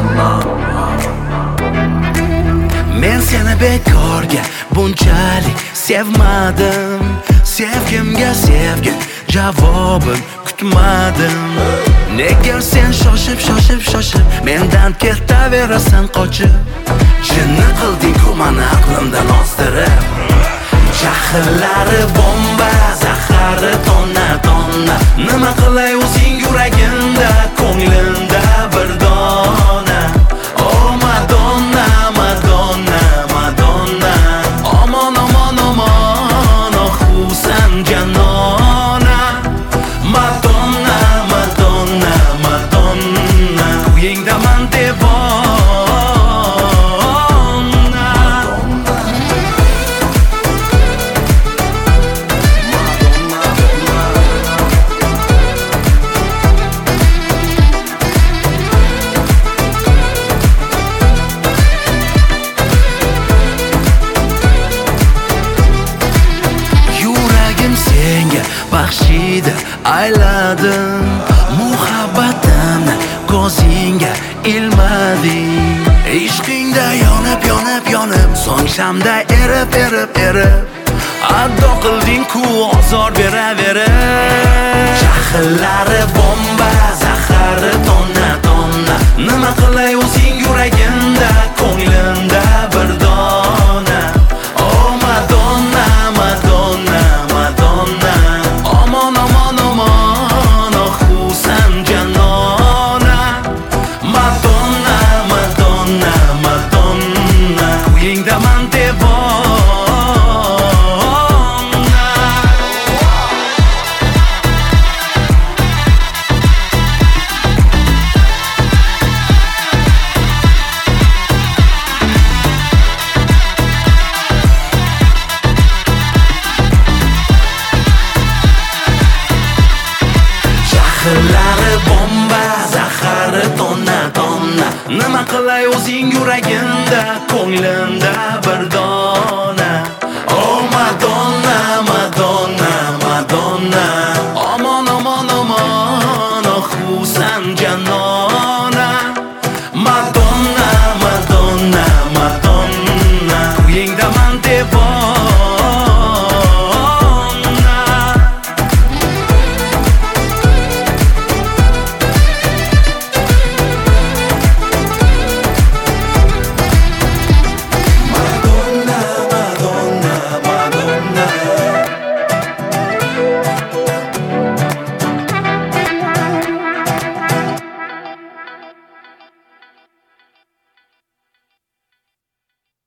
Men seni bekorga bunchalik sevmadim. Sevgimga sevgi javobin kutmadim. Nega sen shoshib mendan ketaverasan qochib? Jinni qilding-ku mani aqlimdan ozdirib. Jahllari bomba, zahari tonna. Nima qilay o'zing yuragimda, ko'nglimda bir dona. Oh Madonna, Amon, oh Husan janona. Madonna, uyingdaman devona. Yuragim senga baxshida ayladim. Muhabbatimni ko'zingga ilmading. Ishqingda yonib so'ng shamda erib ado qilding-ku ozor beraverib. Jahllari bomba, zahari tonna. Nima qilay o'zing yuragimda, ko'nglimda bir dona. Oh Madonna, Amon, oh Husan janona. Madonna, uyingdaman devona. Jahllari bomba, zahari tonna. Nima qilay o'zing yuragimda, ko'nglimda bir dona. Oh Madonna, Amon, oh Husan janona. Madonna, uyingdaman devona. Madonna.